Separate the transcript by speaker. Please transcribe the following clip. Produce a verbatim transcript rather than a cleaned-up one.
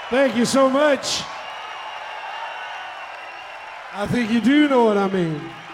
Speaker 1: Thank you so much. I think you do know what I mean.